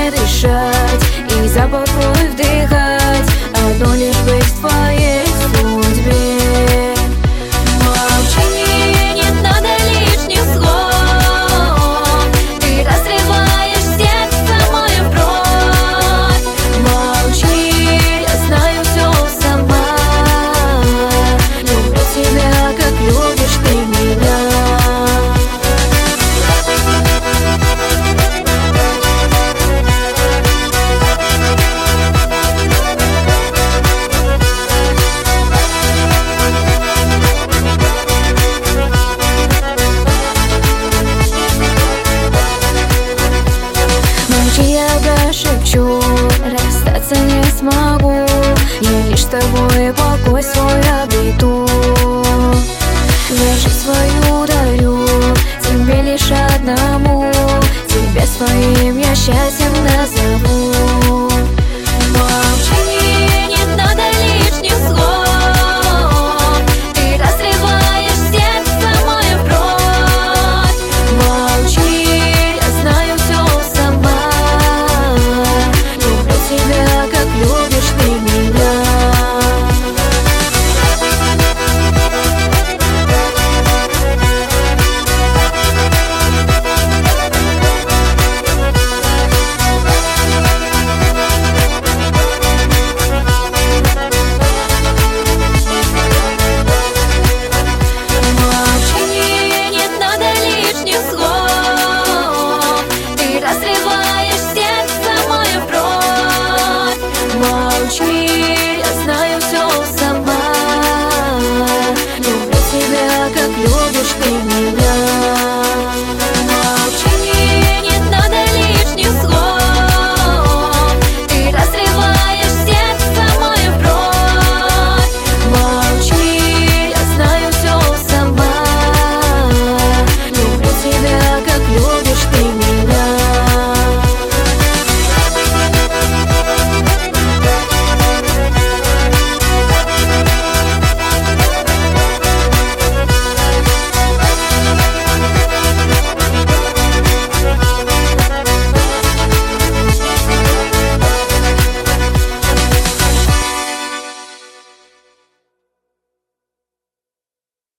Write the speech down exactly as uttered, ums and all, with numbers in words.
не дышать и запах твой вдыхать, одно лишь быть в твоей судьбе. Молчи, не надо лишних слов, ты разрываешь сердце мое вновь. Молчи, я знаю все сама, люблю тебя, как любишь ты меня. Я прошепчу, расстаться не смогу, я лишь с тобой покой свой обрету. Я жизнь свою дарю тебе лишь одному, тебе своим я счастье